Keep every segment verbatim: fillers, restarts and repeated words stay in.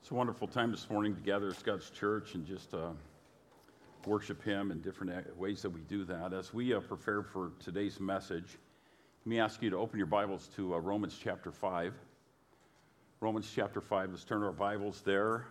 It's a wonderful time this morning to gather as God's church and just uh, worship Him in different ways that we do that. As we uh, prepare for today's message, let me ask you to open your Bibles to uh, Romans chapter five. Romans chapter five, let's turn our Bibles there.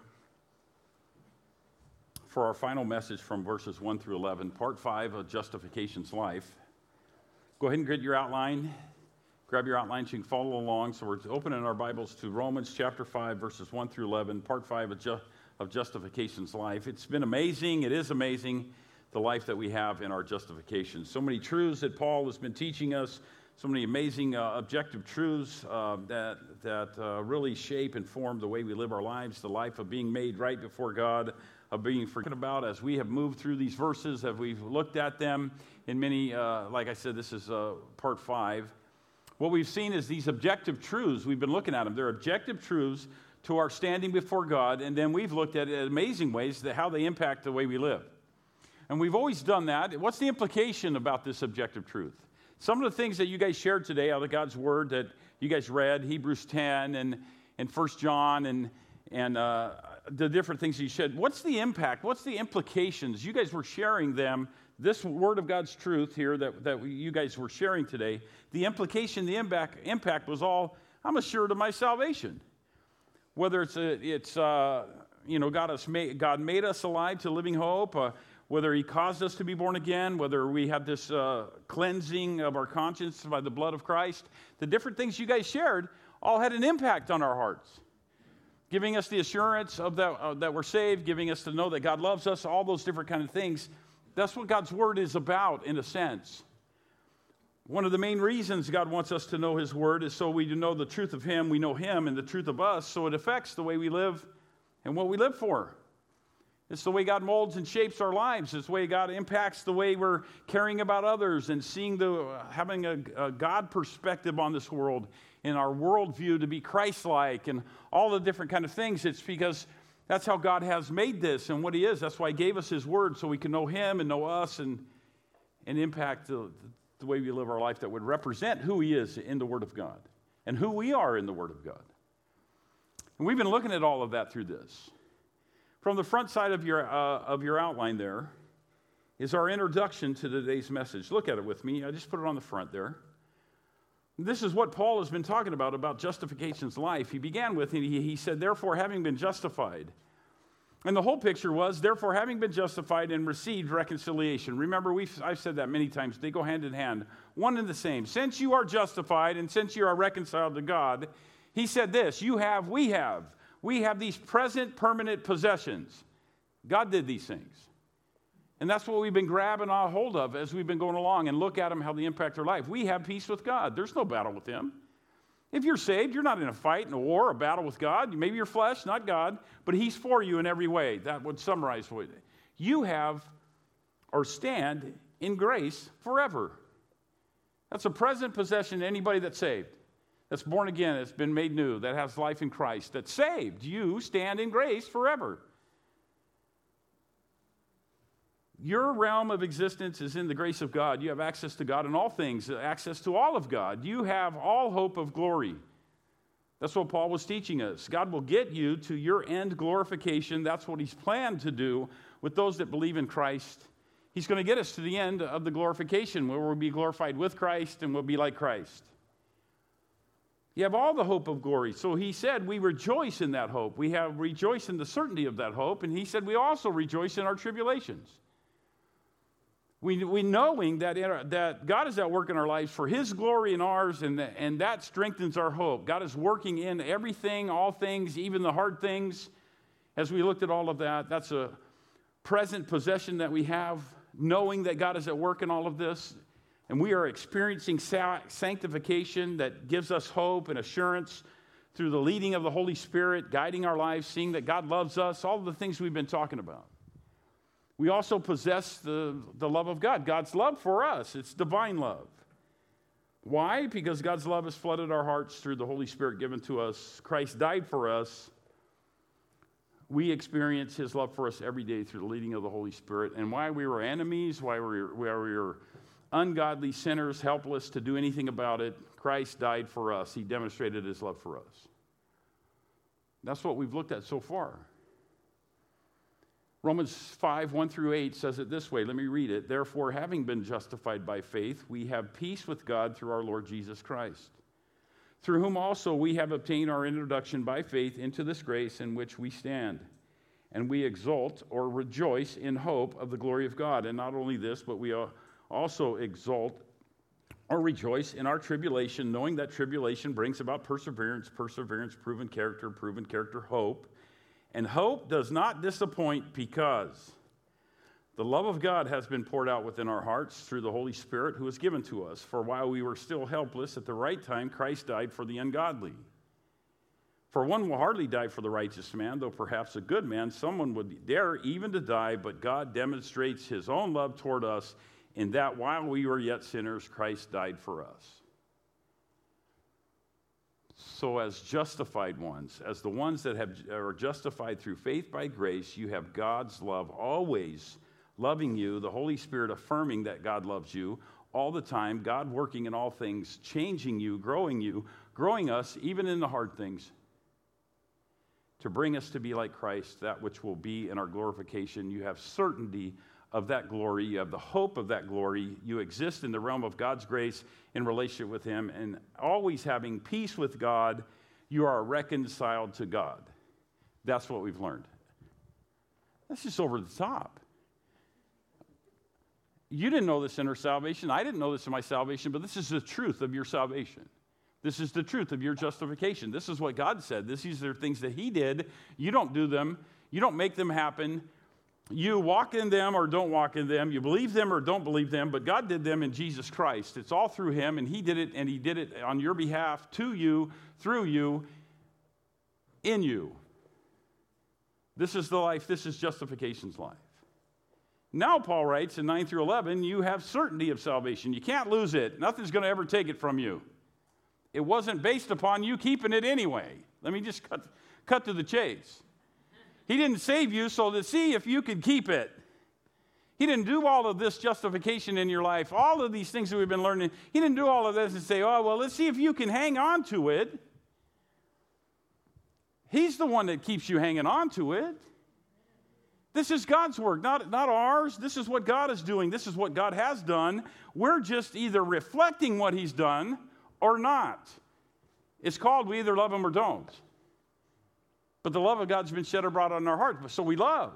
For our final message from verses one through eleven, part five of Justification's Life. Go ahead and get your outline. Grab your outline so you can follow along. So we're opening our Bibles to Romans chapter five, verses one through eleven, part five of, Ju- of Justification's Life. It's been amazing. It is amazing, the life that we have in our justification. So many truths that Paul has been teaching us, so many amazing uh, objective truths uh, that, that uh, really shape and form the way we live our lives, the life of being made right before God, of being forgotten about as we have moved through these verses, as we've looked at them in many, uh, like I said, this is uh, part five. What we've seen is these objective truths. We've been looking at them. They're objective truths to our standing before God, and then we've looked at it in amazing ways that how they impact the way we live. And we've always done that. What's the implication about this objective truth? Some of the things that you guys shared today out of God's Word that you guys read, Hebrews ten and, and First John and, and uh, the different things you said, what's the impact? What's the implications? You guys were sharing them. This Word of God's truth here that, that you guys were sharing today, the implication, the impact, impact was all, I'm assured of my salvation. Whether it's, a, it's uh, you know, God, has made, God made us alive to living hope, uh, whether He caused us to be born again, whether we have this uh, cleansing of our conscience by the blood of Christ, the different things you guys shared all had an impact on our hearts, giving us the assurance of that, uh, that we're saved, giving us to know that God loves us, all those different kind of things. That's what God's Word is about, in a sense. One of the main reasons God wants us to know His Word is so we know the truth of Him, we know Him and the truth of us, so it affects the way we live and what we live for. It's the way God molds and shapes our lives. It's the way God impacts the way we're caring about others and seeing the, uh, having a, a God perspective on this world and our worldview to be Christ-like and all the different kind of things. It's because that's how God has made this and what He is. That's why He gave us His Word so we can know Him and know us and, and impact the, the way we live our life that would represent who He is in the Word of God and who we are in the Word of God. And we've been looking at all of that through this. From the front side of your, uh, of your outline there is our introduction to today's message. Look at it with me. I just put it on the front there. This is what Paul has been talking about, about justification's life. He began with, he, he said, therefore, having been justified. And the whole picture was, therefore, having been justified and received reconciliation. Remember, we've, I've said that many times. They go hand in hand, one and the same. Since you are justified and since you are reconciled to God, he said this, you have, we have. We have these present permanent possessions. God did these things. And that's what we've been grabbing a hold of as we've been going along and look at them, how they impact our life. We have peace with God. There's no battle with Him. If you're saved, you're not in a fight, in a war, a battle with God. Maybe your flesh, not God, but He's for you in every way. That would summarize what you have or stand in grace forever. That's a present possession to anybody that's saved, that's born again, that's been made new, that has life in Christ, that's saved. You stand in grace forever. Your realm of existence is in the grace of God. You have access to God in all things, access to all of God. You have all hope of glory. That's what Paul was teaching us. God will get you to your end glorification. That's what He's planned to do with those that believe in Christ. He's going to get us to the end of the glorification where we'll be glorified with Christ and we'll be like Christ. You have all the hope of glory. So he said we rejoice in that hope. We have rejoice in the certainty of that hope. And he said we also rejoice in our tribulations. We, we knowing that, in our, that God is at work in our lives for His glory and ours, and, the, and that strengthens our hope. God is working in everything, all things, even the hard things. As we looked at all of that, that's a present possession that we have, knowing that God is at work in all of this. And we are experiencing sanctification that gives us hope and assurance through the leading of the Holy Spirit, guiding our lives, seeing that God loves us, all of the things we've been talking about. We also possess the, the love of God, God's love for us. It's divine love. Why? Because God's love has flooded our hearts through the Holy Spirit given to us. Christ died for us. We experience His love for us every day through the leading of the Holy Spirit. And why we were enemies, why we were, why we were ungodly sinners, helpless to do anything about it, Christ died for us. He demonstrated His love for us. That's what we've looked at so far. Romans five, one through eight says it this way. Let me read it. Therefore, having been justified by faith, we have peace with God through our Lord Jesus Christ, through whom also we have obtained our introduction by faith into this grace in which we stand. And we exult or rejoice in hope of the glory of God. And not only this, but we also exult or rejoice in our tribulation, knowing that tribulation brings about perseverance, perseverance, proven character, proven character, hope. And hope does not disappoint because the love of God has been poured out within our hearts through the Holy Spirit who was given to us. For while we were still helpless, at the right time, Christ died for the ungodly. For one will hardly die for the righteous man, though perhaps a good man, someone would dare even to die, but God demonstrates his own love toward us in that while we were yet sinners, Christ died for us. So as justified ones, as the ones that have, are justified through faith by grace, you have God's love always loving you, the Holy Spirit affirming that God loves you all the time, God working in all things, changing you, growing you, growing us, even in the hard things, to bring us to be like Christ, that which will be in our glorification. You have certainty of that glory. You have the hope of that glory. You exist in the realm of God's grace in relationship with him, and always having peace with God, you are reconciled to God. That's what we've learned. That's just over the top. You didn't know this in our salvation. I didn't know this in my salvation, but this is the truth of your salvation. This is the truth of your justification. This is what God said. These are things that he did. You don't do them. You don't make them happen. You walk in them or don't walk in them. You believe them or don't believe them, but God did them in Jesus Christ. It's all through him, and he did it, and he did it on your behalf, to you, through you, in you. This is the life. This is justification's life. Now, Paul writes in nine through eleven, you have certainty of salvation. You can't lose it. Nothing's going to ever take it from you. It wasn't based upon you keeping it anyway. Let me just cut, cut to the chase. He didn't save you so to see if you could keep it. He didn't do all of this justification in your life, all of these things that we've been learning. He didn't do all of this and say, oh, well, let's see if you can hang on to it. He's the one that keeps you hanging on to it. This is God's work, not, not ours. This is what God is doing. This is what God has done. We're just either reflecting what he's done or not. It's called we either love him or don't. But the love of God's been shed abroad on our hearts, so we love.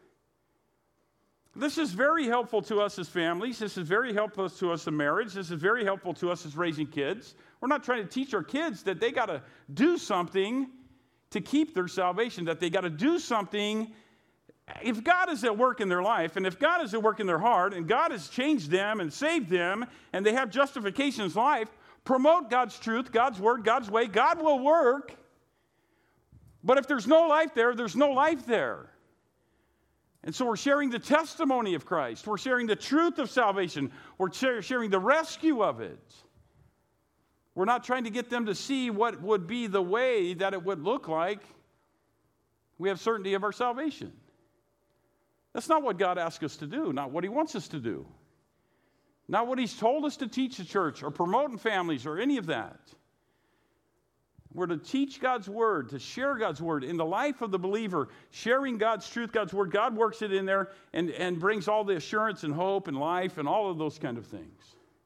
This is very helpful to us as families. This is very helpful to us in marriage. This is very helpful to us as raising kids. We're not trying to teach our kids that they got to do something to keep their salvation, that they got to do something. If God is at work in their life, and if God is at work in their heart, and God has changed them and saved them, and they have justification in life, promote God's truth, God's word, God's way. God will work. But if there's no life there, there's no life there. And so we're sharing the testimony of Christ. We're sharing the truth of salvation. We're sharing the rescue of it. We're not trying to get them to see what would be the way that it would look like. We have certainty of our salvation. That's not what God asks us to do, not what he wants us to do. Not what he's told us to teach the church or promote in families or any of that. We're to teach God's word, to share God's word in the life of the believer, sharing God's truth, God's word. God works it in there and, and brings all the assurance and hope and life and all of those kind of things.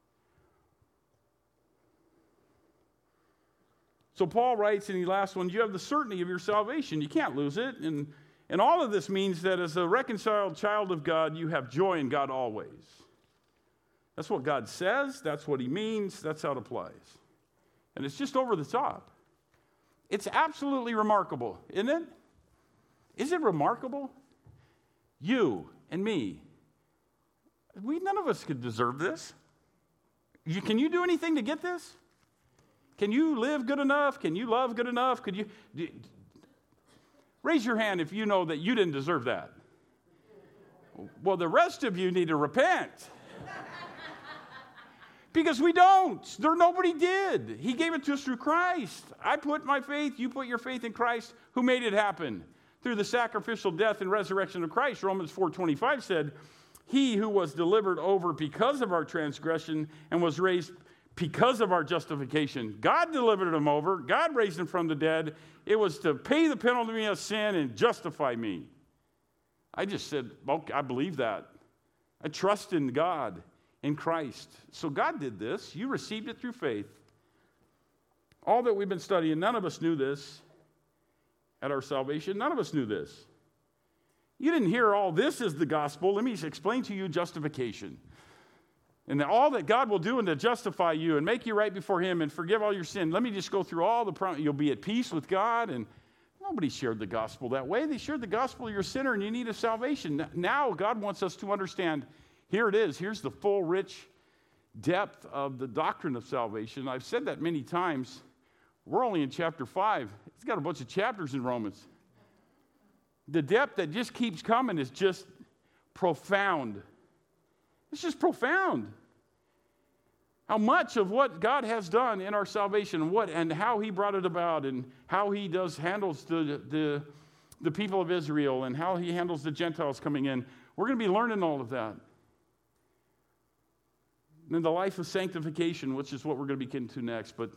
So Paul writes in the last one, you have the certainty of your salvation. You can't lose it. And, and all of this means that as a reconciled child of God, you have joy in God always. That's what God says. That's what he means. That's how it applies. And it's just over the top. It's absolutely remarkable, isn't it? Is it remarkable? You and me. We, none of us could deserve this. You, can you do anything to get this? Can you live good enough? Can you love good enough? Could you do, raise your hand if you know that you didn't deserve that? Well, the rest of you need to repent. Because we don't. There, nobody did. He gave it to us through Christ. I put my faith, you put your faith in Christ, who made it happen. Through the sacrificial death and resurrection of Christ, Romans four twenty-five said, he who was delivered over because of our transgression and was raised because of our justification. God delivered him over. God raised him from the dead. It was to pay the penalty of sin and justify me. I just said, okay, I believe that. I trust in God, in Christ. So God did this. You received it through faith. All that we've been studying, none of us knew this at our salvation. None of us knew this. You didn't hear all this is the gospel. Let me explain to you justification. And all that God will do and to justify you and make you right before him and forgive all your sin. Let me just go through all the prom- you'll be at peace with God. And nobody shared the gospel that way. They shared the gospel, you're a sinner and you need a salvation. Now God wants us to understand, here it is. Here's the full, rich depth of the doctrine of salvation. I've said that many times. We're only in chapter five. It's got a bunch of chapters in Romans. The depth that just keeps coming is just profound. It's just profound. How much of what God has done in our salvation and what and how he brought it about and how he does handles the, the, the people of Israel and how he handles the Gentiles coming in. We're going to be learning all of that. And then the life of sanctification, which is what we're going to be getting to next. But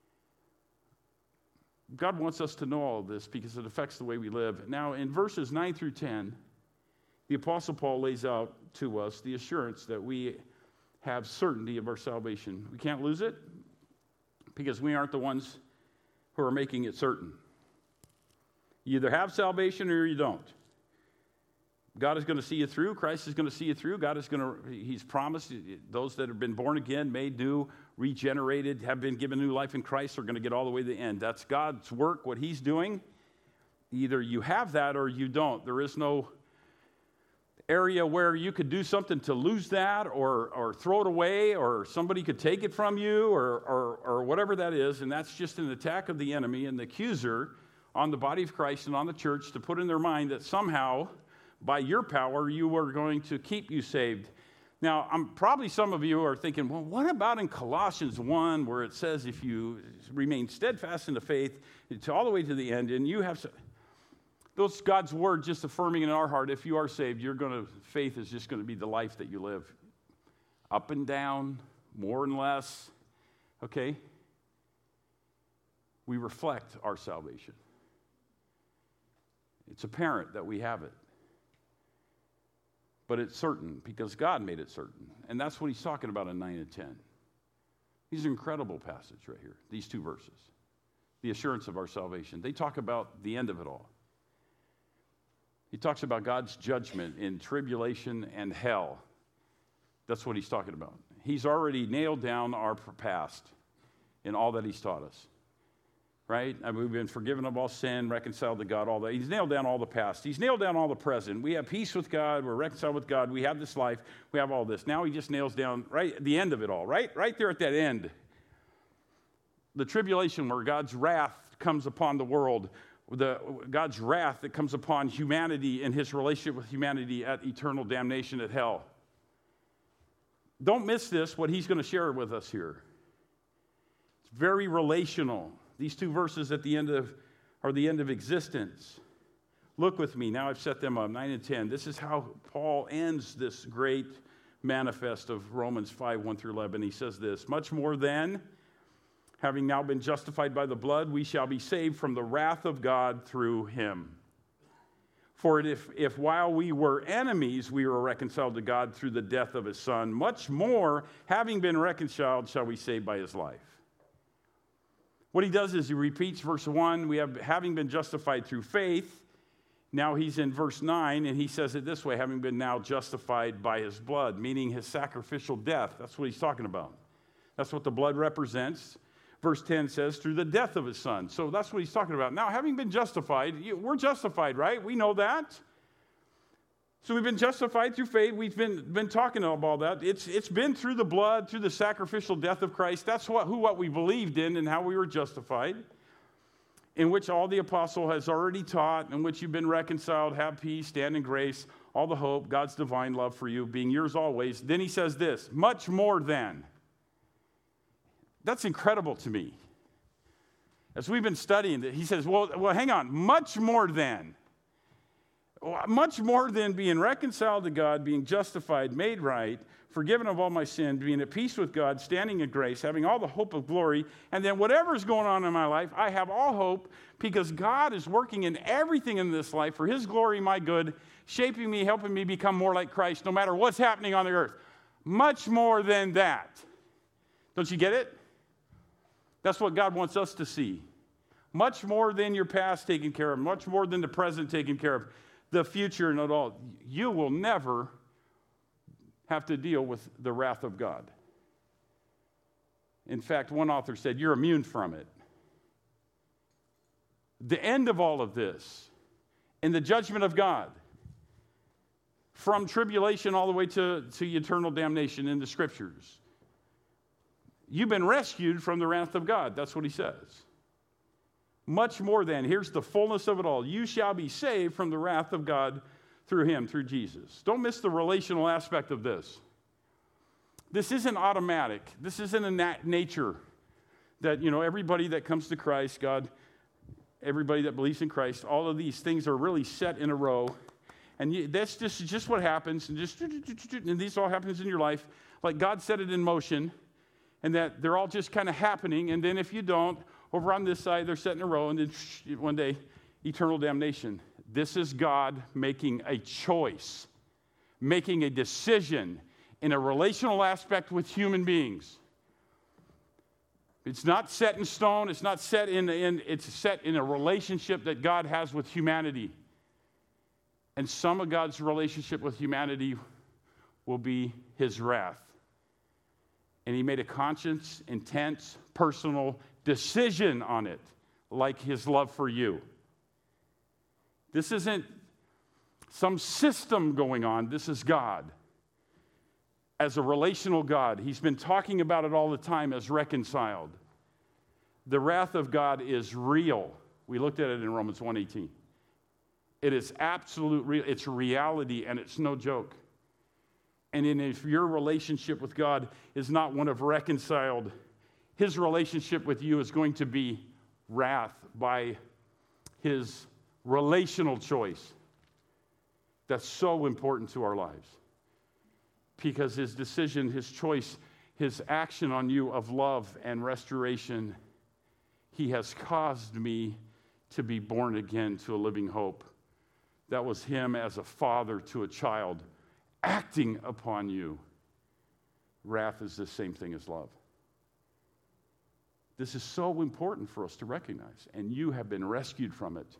God wants us to know all of this because it affects the way we live. Now, in verses nine through ten, the Apostle Paul lays out to us the assurance that we have certainty of our salvation. We can't lose it because we aren't the ones who are making it certain. You either have salvation or you don't. God is going to see you through. Christ is going to see you through. God is going to, he's promised those that have been born again, made new, regenerated, have been given new life in Christ are going to get all the way to the end. That's God's work, what he's doing. Either you have that or you don't. There is no area where you could do something to lose that or, or throw it away or somebody could take it from you or, or, or whatever that is. And that's just an attack of the enemy and the accuser on the body of Christ and on the church to put in their mind that somehow by your power, you are going to keep you saved. Now, I'm probably some of you are thinking, well, what about in Colossians one where it says if you remain steadfast in the faith to all the way to the end, and you have those God's word just affirming in our heart, if you are saved, you're going to, faith is just going to be the life that you live. Up and down, more and less, okay? We reflect our salvation. It's apparent that we have it. But it's certain because God made it certain. And that's what he's talking about in nine and ten. These are incredible passage right here, these two verses. The assurance of our salvation. They talk about the end of it all. He talks about God's judgment in tribulation and hell. That's what he's talking about. He's already nailed down our past in all that he's taught us. Right? I mean, we've been forgiven of all sin, reconciled to God, all that. He's nailed down all the past. He's nailed down all the present. We have peace with God. We're reconciled with God. We have this life. We have all this. Now he just nails down right at the end of it all, right? Right there at that end. The tribulation where God's wrath comes upon the world, the God's wrath that comes upon humanity and his relationship with humanity at eternal damnation at hell. Don't miss this, what he's going to share with us here. It's very relational. These two verses at the end of are the end of existence. Look with me. Now I've set them up, nine and ten. This is how Paul ends this great manifest of Romans five, one through eleven. He says this, much more then, having now been justified by the blood, we shall be saved from the wrath of God through him. For if, if while we were enemies, we were reconciled to God through the death of his Son, much more, having been reconciled, shall we save by his life. What he does is he repeats verse one, we have having been justified through faith. Now he's in verse nine, and he says it this way, having been now justified by his blood, meaning his sacrificial death. That's what he's talking about. That's what the blood represents. Verse ten says, through the death of his Son. So that's what he's talking about. Now, having been justified, we're justified, right? We know that. So we've been justified through faith. We've been, been talking about that. It's, it's been through the blood, through the sacrificial death of Christ. That's what, who what we believed in and how we were justified, in which all the apostle has already taught, in which you've been reconciled, have peace, stand in grace, all the hope, God's divine love for you, being yours always. Then he says this, much more than. That's incredible to me. As we've been studying it, he says, well, well, hang on, much more than. Much more than being reconciled to God, being justified, made right, forgiven of all my sin, being at peace with God, standing in grace, having all the hope of glory, and then whatever's going on in my life, I have all hope because God is working in everything in this life for His glory, my good, shaping me, helping me become more like Christ, no matter what's happening on the earth. Much more than that. Don't you get it? That's what God wants us to see. Much more than your past taken care of, much more than the present taken care of, the future and it all. You will never have to deal with the wrath of God. In fact, one author said, you're immune from it. The end of all of this, in the judgment of God, from tribulation all the way to, to eternal damnation in the Scriptures. You've been rescued from the wrath of God. That's what he says. Much more than, here's the fullness of it all. You shall be saved from the wrath of God through him, through Jesus. Don't miss the relational aspect of this. This isn't automatic. This isn't a nat- nature that, you know, everybody that comes to Christ, God, everybody that believes in Christ, all of these things are really set in a row. And you, that's just, just what happens. And just and this all happens in your life. Like God set it in motion. And that they're all just kind of happening. And then if you don't, over on this side, they're set in a row. And then one day, eternal damnation. This is God making a choice, making a decision in a relational aspect with human beings. It's not set in stone. It's not set in, in it's set in a relationship that God has with humanity. And some of God's relationship with humanity will be his wrath. And he made a conscious, intense, personal decision on it, like his love for you. This isn't some system going on. This is God. As a relational God, he's been talking about it all the time as reconciled. The wrath of God is real. We looked at it in Romans one eighteen. It is absolute real. It's reality, and it's no joke. And in, if your relationship with God is not one of reconciled, his relationship with you is going to be wrath by his relational choice. That's so important to our lives. Because his decision, his choice, his action on you of love and restoration, he has caused me to be born again to a living hope. That was him as a father to a child acting upon you. Wrath is the same thing as love. This is so important for us to recognize, and you have been rescued from it.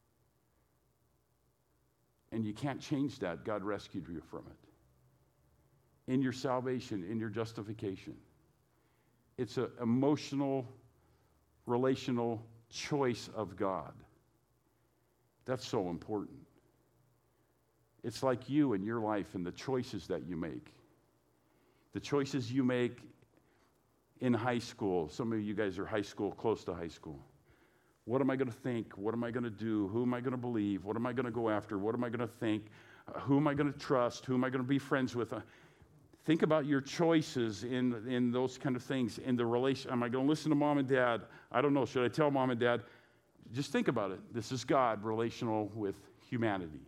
And you can't change that. God rescued you from it. In your salvation, in your justification. It's an emotional, relational choice of God. That's so important. It's like you and your life and the choices that you make. The choices you make in high school. Some of you guys are high school, close to high school. What am I going to think? What am I going to do? Who am I going to believe? What am I going to go after? What am I going to think? Uh, who am I going to trust? Who am I going to be friends with? Uh, think about your choices in, in those kind of things. In the relation, am I going to listen to mom and dad? I don't know. Should I tell mom and dad? Just think about it. This is God relational with humanity.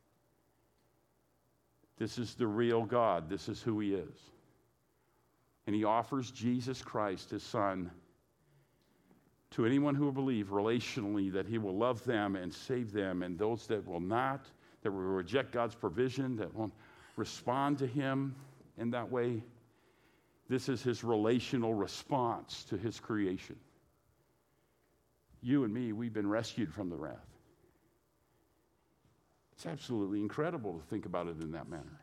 This is the real God. This is who he is. And he offers Jesus Christ, his son, to anyone who will believe relationally that he will love them and save them, and those that will not, that will reject God's provision, that won't respond to him in that way. This is his relational response to his creation. You and me, we've been rescued from the wrath. It's absolutely incredible to think about it in that manner.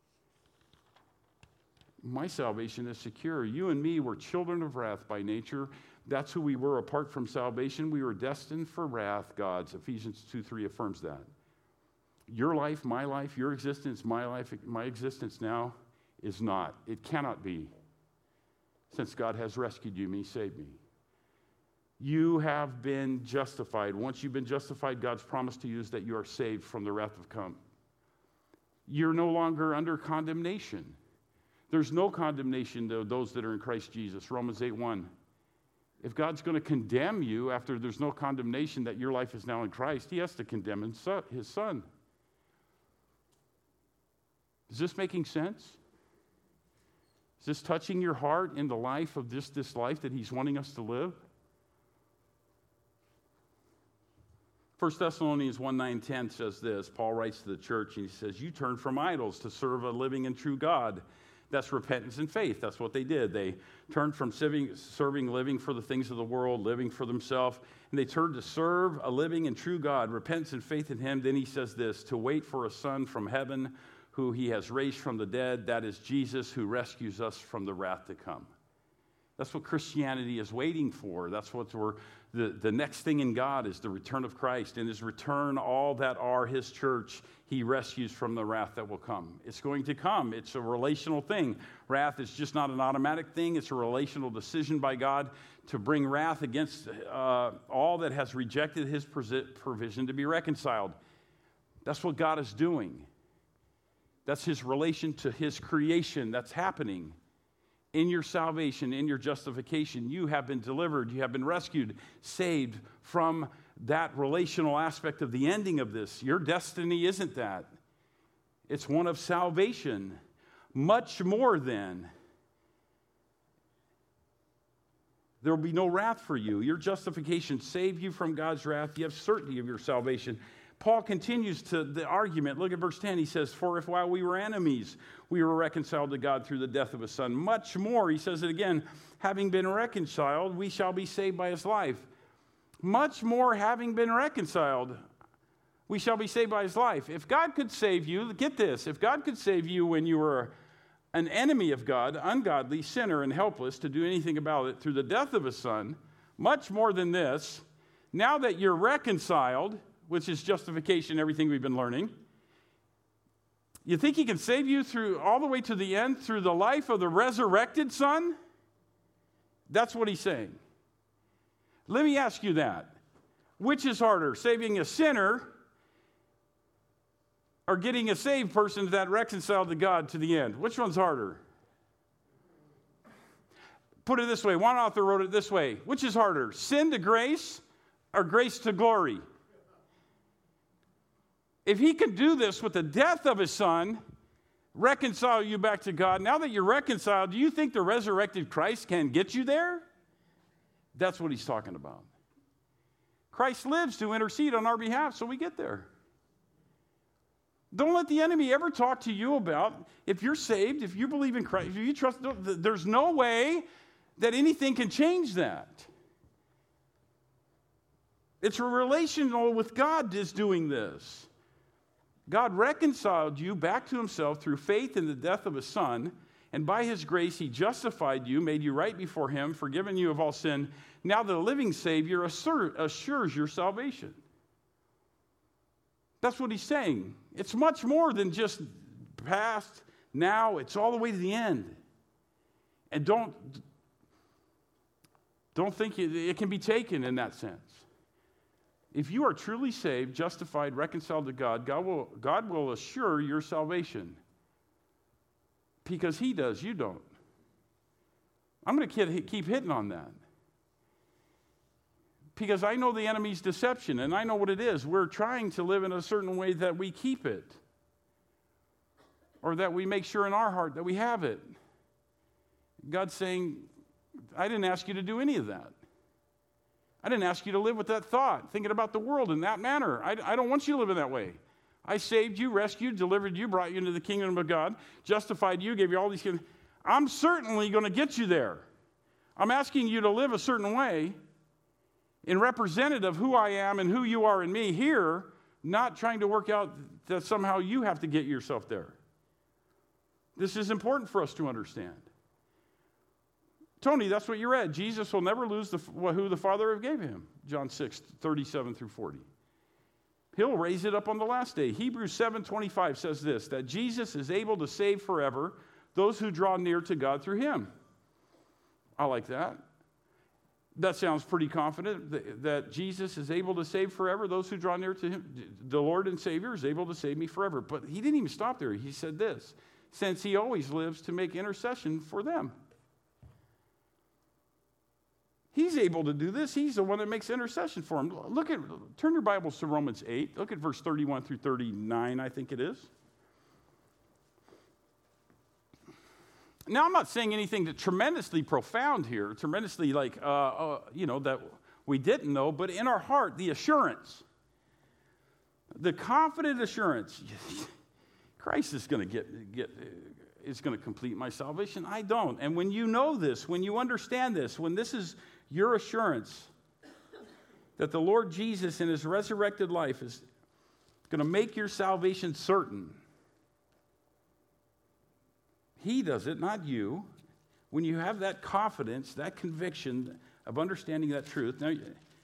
My salvation is secure. You and me were children of wrath by nature. That's who we were apart from salvation. We were destined for wrath, God's. Ephesians two three affirms that. Your life, my life, your existence, my life, my existence now is not. It cannot be. Since God has rescued you, me, saved me. You have been justified. Once you've been justified, God's promise to you is that you are saved from the wrath of come. You're no longer under condemnation. There's no condemnation to those that are in Christ Jesus. Romans eight one. If God's going to condemn you after there's no condemnation that your life is now in Christ, he has to condemn his son. Is this making sense? Is this touching your heart in the life of this, this life that he's wanting us to live? First Thessalonians one, nine, ten says this. Paul writes to the church and he says, you turn from idols to serve a living and true God. That's repentance and faith. That's what they did. They turned from serving, serving, living for the things of the world, living for themselves, and they turned to serve a living and true God, repentance and faith in him. Then he says this, to wait for a son from heaven who he has raised from the dead. That is Jesus, who rescues us from the wrath to come. That's what Christianity is waiting for. That's what we're, the, the next thing in God is the return of Christ. In his return, all that are his church, he rescues from the wrath that will come. It's going to come. It's a relational thing. Wrath is just not an automatic thing. It's a relational decision by God to bring wrath against uh, all that has rejected his provision to be reconciled. That's what God is doing. That's his relation to his creation that's happening. In your salvation, in your justification, you have been delivered, you have been rescued, saved from that relational aspect of the ending of this. Your destiny isn't that. It's one of salvation. Much more than. There will be no wrath for you. Your justification saved you from God's wrath. You have certainty of your salvation. Paul continues to the argument. Look at verse ten. He says, for if while we were enemies, we were reconciled to God through the death of his son, much more, he says it again, having been reconciled, we shall be saved by his life. Much more having been reconciled, we shall be saved by his life. If God could save you, get this, if God could save you when you were an enemy of God, ungodly, sinner, and helpless to do anything about it through the death of his son, much more than this, now that you're reconciled, which is justification, everything we've been learning. You think he can save you through all the way to the end through the life of the resurrected son? That's what he's saying. Let me ask you that. Which is harder, saving a sinner or getting a saved person that reconciled to God to the end? Which one's harder? Put it this way. One author wrote it this way. Which is harder, sin to grace or grace to glory? If he can do this with the death of his son, reconcile you back to God, now that you're reconciled, do you think the resurrected Christ can get you there? That's what he's talking about. Christ lives to intercede on our behalf so we get there. Don't let the enemy ever talk to you about, if you're saved, if you believe in Christ, if you trust, there's no way that anything can change that. It's a relational with God is doing this. God reconciled you back to himself through faith in the death of his son, and by his grace he justified you, made you right before him, forgiven you of all sin. Now the living Savior assure, assures your salvation. That's what he's saying. It's much more than just past, now, it's all the way to the end. And don't, don't think it, it can be taken in that sense. If you are truly saved, justified, reconciled to God, God will, God will assure your salvation. Because he does, you don't. I'm going to keep hitting on that. Because I know the enemy's deception, and I know what it is. We're trying to live in a certain way that we keep it. Or that we make sure in our heart that we have it. God's saying, I didn't ask you to do any of that. I didn't ask you to live with that thought, thinking about the world in that manner. I, I don't want you to live in that way. I saved you, rescued, delivered you, brought you into the kingdom of God, justified you, gave you all these things. I'm certainly going to get you there. I'm asking you to live a certain way in representative of who I am and who you are in me here, not trying to work out that somehow you have to get yourself there. This is important for us to understand. Tony, that's what you read. Jesus will never lose the, who the Father gave him. John six, thirty-seven through forty. He'll raise it up on the last day. Hebrews seven twenty-five says this, that Jesus is able to save forever those who draw near to God through him. I like that. That sounds pretty confident, that, that Jesus is able to save forever those who draw near to him. The Lord and Savior is able to save me forever. But he didn't even stop there. He said this, since he always lives to make intercession for them. He's able to do this. He's the one that makes intercession for him. Look at, turn your Bibles to Romans eight. Look at verse thirty-one through thirty-nine, I think it is. Now, I'm not saying anything that tremendously profound here, tremendously like, uh, uh, you know, that we didn't know, but in our heart, the assurance, the confident assurance, Christ is going to get, get, is going to complete my salvation. I don't. And when you know this, when you understand this, when this is your assurance that the Lord Jesus in his resurrected life is going to make your salvation certain, he does it, not you. When you have that confidence, that conviction of understanding that truth. Now,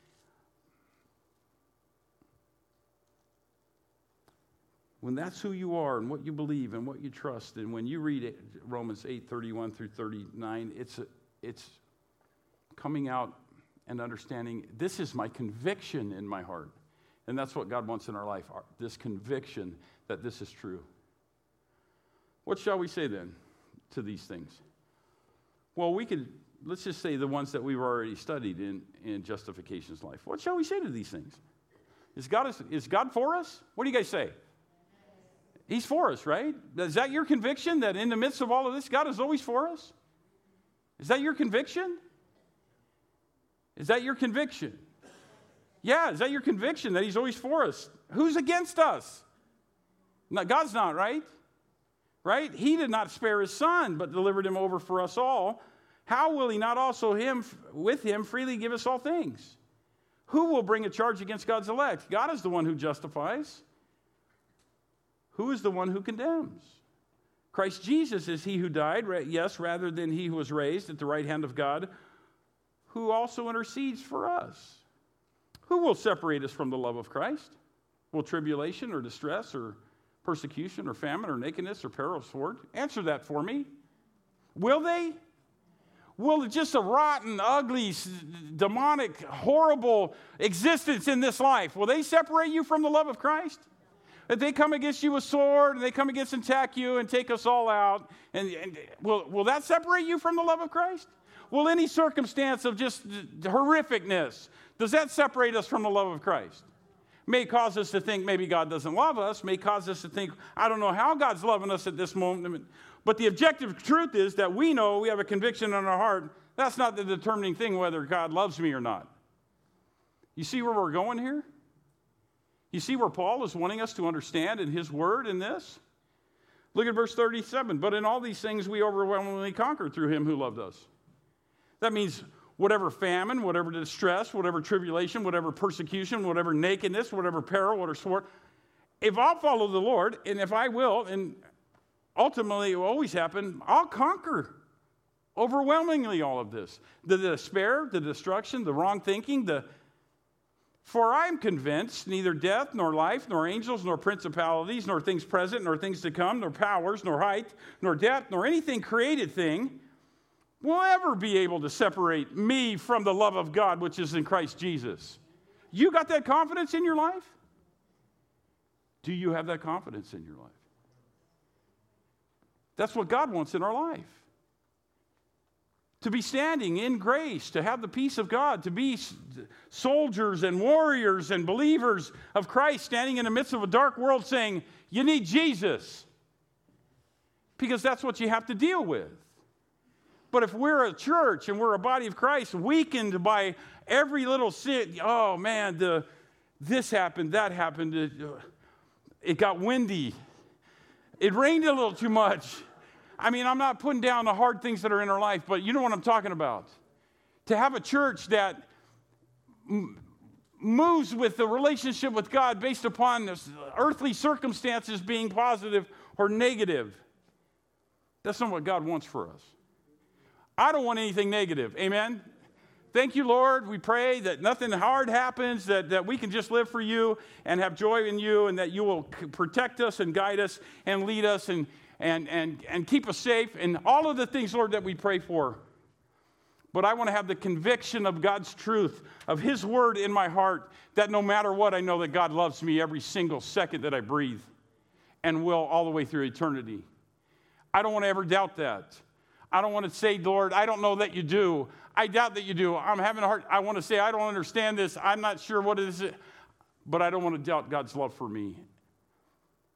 when that's who you are and what you believe and what you trust, and when you read it, Romans eight, thirty-one through thirty-nine, it's, a, it's coming out and understanding, this is my conviction in my heart. And that's what God wants in our life, this conviction that this is true. What shall we say then to these things? Well, we could, let's just say the ones that we've already studied in, in justification's life. What shall we say to these things? Is God, is God for us? What do you guys say? He's for us, right? Is that your conviction, that in the midst of all of this, God is always for us? Is that your conviction? Is that your conviction? Yeah, is that your conviction that he's always for us? Who's against us? No, God's not, right? Right? He did not spare his son, but delivered him over for us all. How will he not also him with him freely give us all things? Who will bring a charge against God's elect? God is the one who justifies. Who is the one who condemns? Christ Jesus is he who died, yes, rather than he who was raised at the right hand of God, who also intercedes for us. Who will separate us from the love of Christ? Will tribulation or distress or persecution or famine or nakedness or peril or sword? Answer that for me. Will they? Will just a rotten, ugly, demonic, horrible existence in this life, will they separate you from the love of Christ? If they come against you with sword, and they come against and attack you and take us all out, and, and will, will that separate you from the love of Christ? Will any circumstance of just horrificness, does that separate us from the love of Christ? May cause us to think maybe God doesn't love us, may cause us to think, I don't know how God's loving us at this moment. But the objective truth is that we know, we have a conviction in our heart, that's not the determining thing whether God loves me or not. You see where we're going here? You see where Paul is wanting us to understand in his word in this? Look at verse thirty-seven. But in all these things we overwhelmingly conquer through him who loved us. That means whatever famine, whatever distress, whatever tribulation, whatever persecution, whatever nakedness, whatever peril, whatever sword, if I'll follow the Lord, and if I will, and ultimately it will always happen, I'll conquer overwhelmingly all of this. The despair, the destruction, the wrong thinking, the For I am convinced neither death, nor life, nor angels, nor principalities, nor things present, nor things to come, nor powers, nor height, nor depth, nor anything created thing will ever be able to separate me from the love of God which is in Christ Jesus. You got that confidence in your life? Do you have that confidence in your life? That's what God wants in our life. To be standing in grace, to have the peace of God, to be soldiers and warriors and believers of Christ standing in the midst of a dark world saying, you need Jesus. Because that's what you have to deal with. But if we're a church and we're a body of Christ weakened by every little sin, oh man, the, this happened, that happened, it, it got windy, it rained a little too much. I mean, I'm not putting down the hard things that are in our life, but you know what I'm talking about. To have a church that m- moves with the relationship with God based upon earthly circumstances being positive or negative, that's not what God wants for us. I don't want anything negative. Amen? Thank you, Lord. We pray that nothing hard happens, that, that we can just live for you and have joy in you, and that you will protect us and guide us and lead us and And, and, and keep us safe, and all of the things, Lord, that we pray for. But I want to have the conviction of God's truth, of his word in my heart, that no matter what, I know that God loves me every single second that I breathe and will all the way through eternity. I don't want to ever doubt that. I don't want to say, Lord, I don't know that you do. I doubt that you do. I'm having a hard, I want to say, I don't understand this. I'm not sure what it is. But I don't want to doubt God's love for me.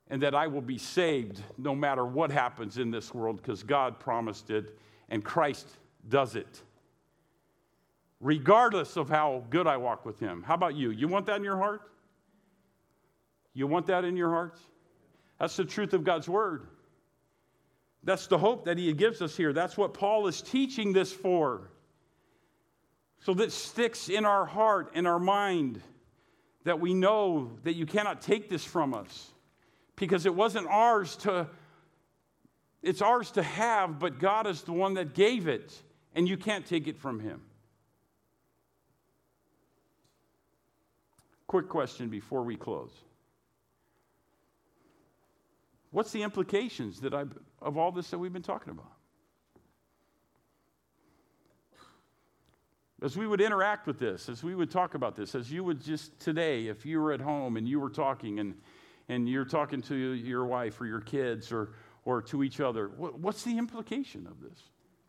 and that I will be saved no matter what happens in this world because God promised it and Christ does it. Regardless of how good I walk with him. How about you? You want that in your heart? You want that in your heart? That's the truth of God's word. That's the hope that he gives us here. That's what Paul is teaching this for. So that sticks in our heart and our mind that we know that you cannot take this from us because it wasn't ours to, it's ours to have, but God is the one that gave it, and you can't take it from him. Quick question before we close. What's the implications that I of all this that we've been talking about? As we would interact with this, as we would talk about this, as you would just today, if you were at home and you were talking and, and you're talking to your wife or your kids or, or to each other, what, what's the implication of this?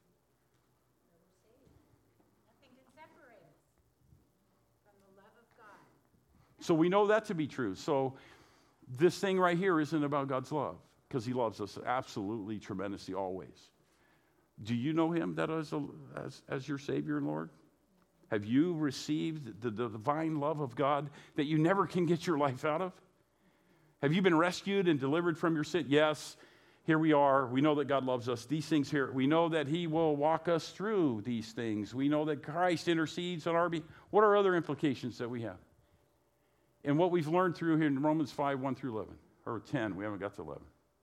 Nothing can separate us from the love of God. So we know that to be true. So this thing right here isn't about God's love because he loves us absolutely tremendously always. Do you know him that as, a, as, as your Savior and Lord? Have you received the, the divine love of God that you never can get your life out of? Have you been rescued and delivered from your sin? Yes, here we are. We know that God loves us. These things here, we know that he will walk us through these things. We know that Christ intercedes on our behalf. What are other implications that we have? And what we've learned through here in Romans five, one through eleven, or ten, we haven't got to eleven.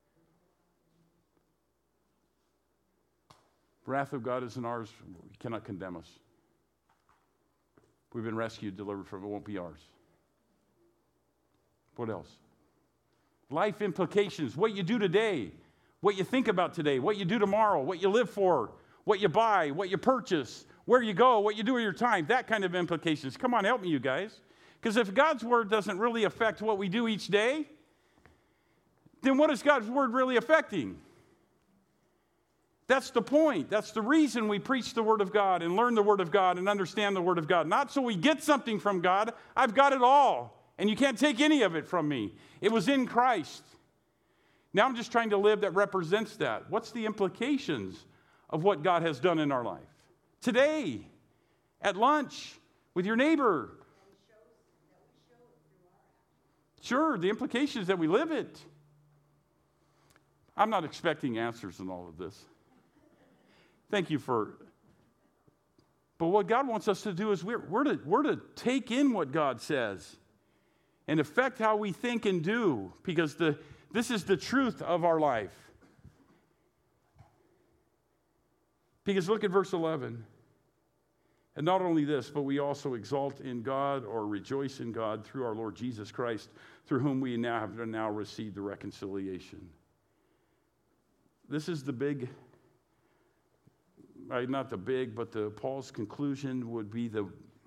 Wrath of God isn't ours. He cannot condemn us. We've been rescued, delivered from it. It won't be ours. What else? Life implications. What you do today. What you think about today. What you do tomorrow. What you live for. What you buy. What you purchase. Where you go. What you do with your time. That kind of implications. Come on, help me, you guys. Because if God's word doesn't really affect what we do each day, then what is God's word really affecting? That's the point. That's the reason we preach the Word of God and learn the Word of God and understand the Word of God. Not so we get something from God. I've got it all, and you can't take any of it from me. It was in Christ. Now I'm just trying to live that represents that. What's the implications of what God has done in our life? Today, at lunch, with your neighbor. Sure, the implications that we live it. I'm not expecting answers in all of this. Thank you for, but what God wants us to do is we're, we're, to, we're to take in what God says and affect how we think and do, because the, this is the truth of our life. Because look at verse eleven. And not only this, but we also exalt in God or rejoice in God through our Lord Jesus Christ, through whom we now have now received the reconciliation. This is the big... Right, not the big, but the Paul's conclusion would be the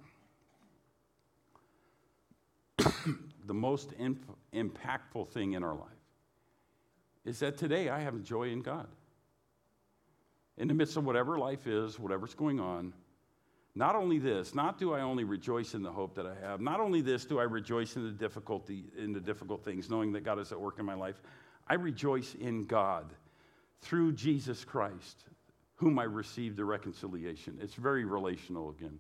the most imp- impactful thing in our life is that today I have joy in God. In the midst of whatever life is, whatever's going on, not only this, not do I only rejoice in the hope that I have, not only this do I rejoice in the difficulty, in the difficult things, knowing that God is at work in my life, I rejoice in God through Jesus Christ, whom I received the reconciliation. It's very relational again.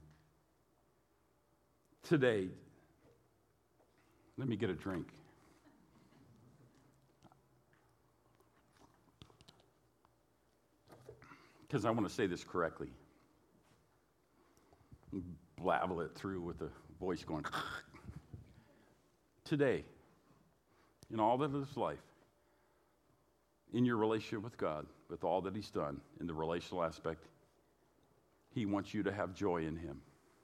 Today, let me get a drink. Because I want to say this correctly. Blabble it through with the voice going. Today, in all of this life, in your relationship with God, with all that he's done in the relational aspect, he wants you to have joy in him.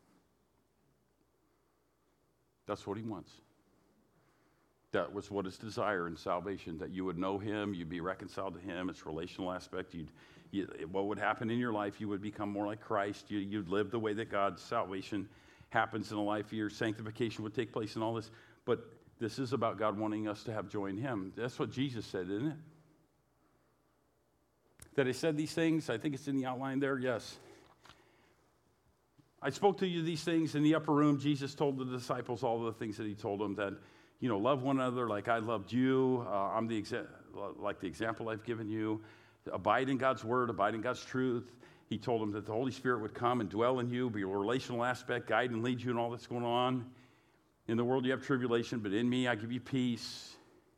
That's what he wants. That was what his desire in salvation, that you would know him, you'd be reconciled to him, its relational aspect. You'd, you, what would happen in your life, you would become more like Christ. You, you'd live the way that God's salvation happens in a life. Your sanctification would take place and all this. But this is about God wanting us to have joy in him. That's what Jesus said, isn't it? That he said these things, I think it's in the outline there, yes. I spoke to you these things in the upper room. Jesus told the disciples all of the things that he told them, that you know, love one another like I loved you. Uh, I'm the exa- like the example I've given you. Abide in God's word, abide in God's truth. He told them that the Holy Spirit would come and dwell in you, be a relational aspect, guide and lead you in all that's going on. In the world you have tribulation, but in me I give you peace.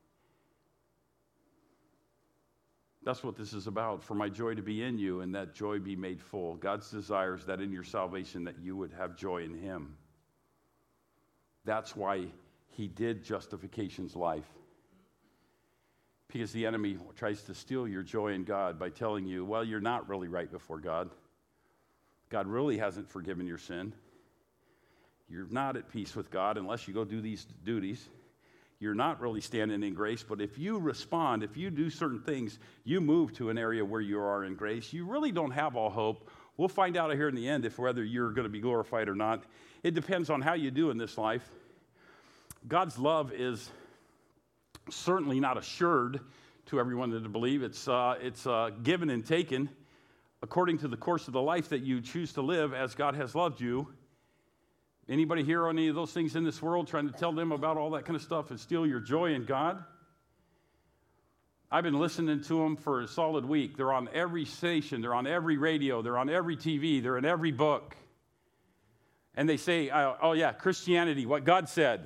That's what this is about, for my joy to be in you and that joy be made full. God's desire is that in your salvation that you would have joy in him. That's why he did justification's life. Because the enemy tries to steal your joy in God by telling you, well, you're not really right before God. God really hasn't forgiven your sin. You're not at peace with God unless you go do these duties. You're not really standing in grace, but if you respond, if you do certain things, you move to an area where you are in grace. You really don't have all hope. We'll find out here in the end if whether you're going to be glorified or not. It depends on how you do in this life. God's love is certainly not assured to everyone to believe. It's, uh, it's uh, given and taken according to the course of the life that you choose to live as God has loved you. Anybody hear any of those things in this world trying to tell them about all that kind of stuff and steal your joy in God? I've been listening to them for a solid week. They're on every station. They're on every radio. They're on every T V. They're in every book. And they say, oh, oh yeah, Christianity, what God said.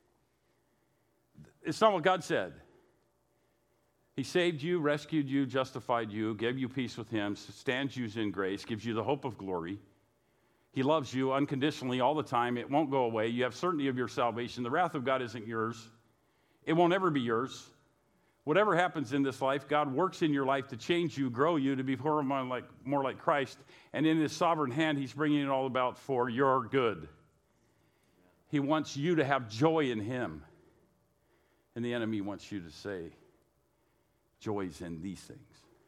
It's not what God said. He saved you, rescued you, justified you, gave you peace with him, stands you in grace, gives you the hope of glory. He loves you unconditionally all the time. It won't go away. You have certainty of your salvation. The wrath of God isn't yours. It won't ever be yours. Whatever happens in this life, God works in your life to change you, grow you, to be more like, more like Christ. And in his sovereign hand, he's bringing it all about for your good. He wants you to have joy in him. And the enemy wants you to say, joy's in these things.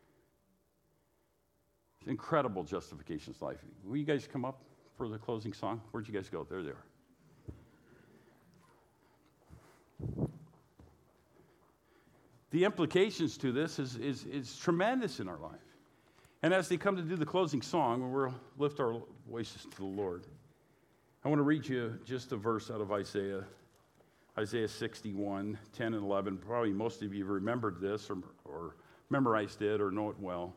It's incredible justification's life. Will you guys come up for the closing song? Where'd you guys go? There they are. The implications to this is, is, is tremendous in our life. And as they come to do the closing song, we'll lift our voices to the Lord. I want to read you just a verse out of Isaiah. Isaiah sixty-one, ten and eleven. Probably most of you remembered this or, or memorized it or know it well.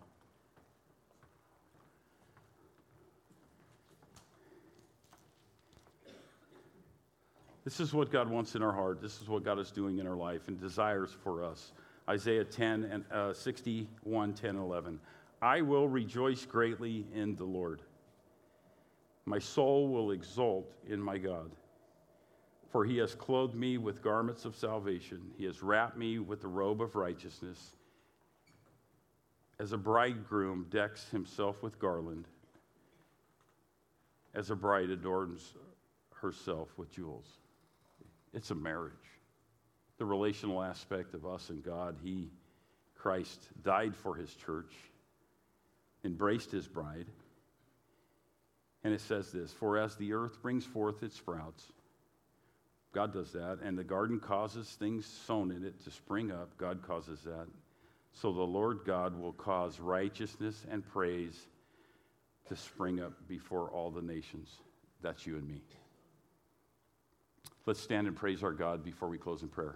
This is what God wants in our heart. This is what God is doing in our life and desires for us. Isaiah ten and uh, sixty-one, ten and eleven. I will rejoice greatly in the Lord. My soul will exult in my God. For he has clothed me with garments of salvation. He has wrapped me with the robe of righteousness. As a bridegroom decks himself with garland, as a bride adorns herself with jewels. It's a marriage. The relational aspect of us and God. He, Christ, died for his church, embraced his bride. And it says this, for as the earth brings forth its sprouts, God does that, and the garden causes things sown in it to spring up. God causes that. So the Lord God will cause righteousness and praise to spring up before all the nations. That's you and me. Let's stand and praise our God before we close in prayer.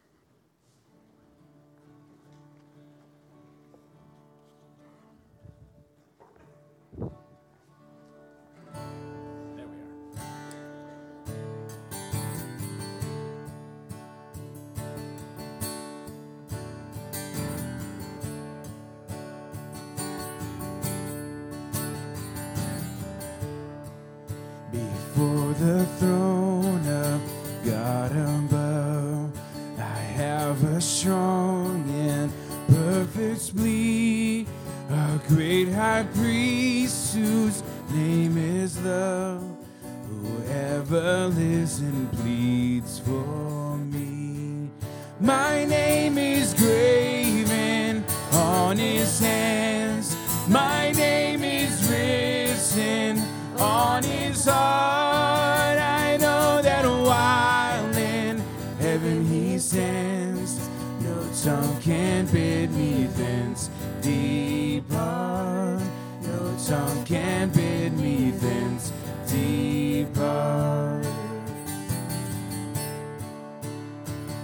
Before the throne of God above, I have a strong and perfect plea, a great high priest whose name is love, whoever lives and pleads for me. My name is graven on his hands, my name is written on his heart. I know that while in heaven he stands, no tongue can bid me thence depart. No tongue can bid me thence depart.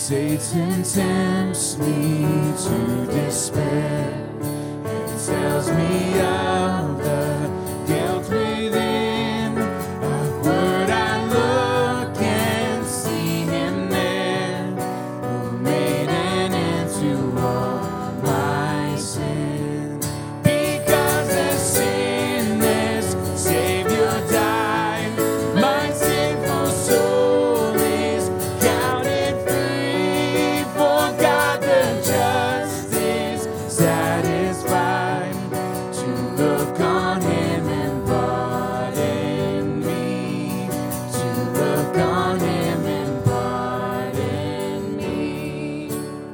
Satan tempts me to despair and tells me of the guilt within. Upward I look and see him there, who made an end to all my sin. Because the sinless Savior died, my sinful soul is counted free. For God the just is satisfied to look on him and pardon me, to look on him and pardon me.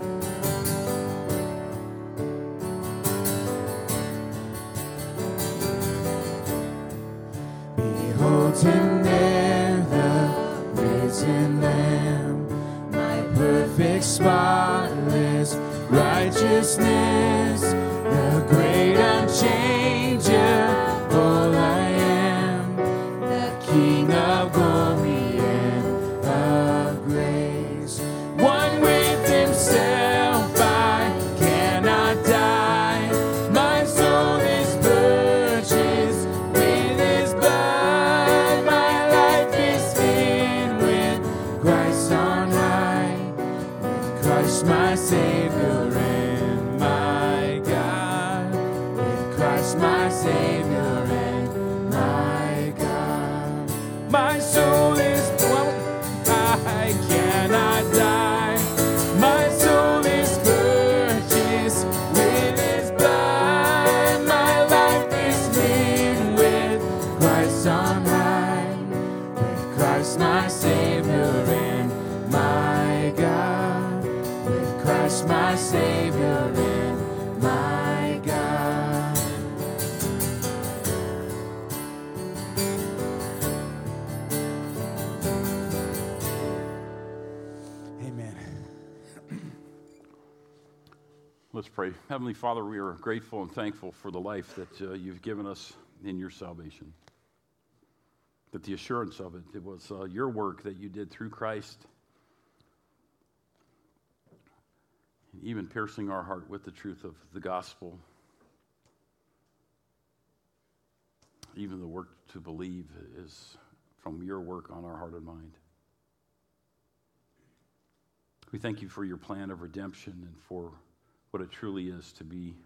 Behold him there, the risen Lamb, my perfect, spotless righteousness, the great unchangeable I am, the King of glory and of grace. One with himself I cannot die, my soul is purchased with his blood, my life is hid with Christ on high, with Christ my Savior and my God, with Christ my Savior and my God. My soul is I cannot die, my soul is purchased with his blood, my life is hid with Christ on high, with Christ my Savior and my God, with Christ my Savior and my God. Amen. Let's pray. Heavenly Father, we are grateful and thankful for the life that uh, you've given us in your salvation. That the assurance of it, it was uh, your work that you did through Christ, even piercing our heart with the truth of the gospel. Even the work to believe is from your work on our heart and mind. We thank you for your plan of redemption and for what it truly is to be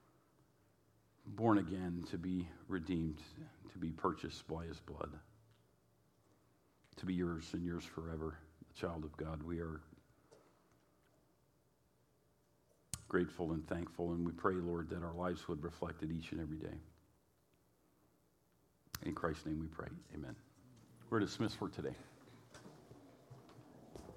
born again, to be redeemed, to be purchased by his blood, to be yours and yours forever, the child of God. We are grateful and thankful, and we pray, Lord, that our lives would reflect it each and every day. In Christ's name we pray. Amen. We're dismissed for today.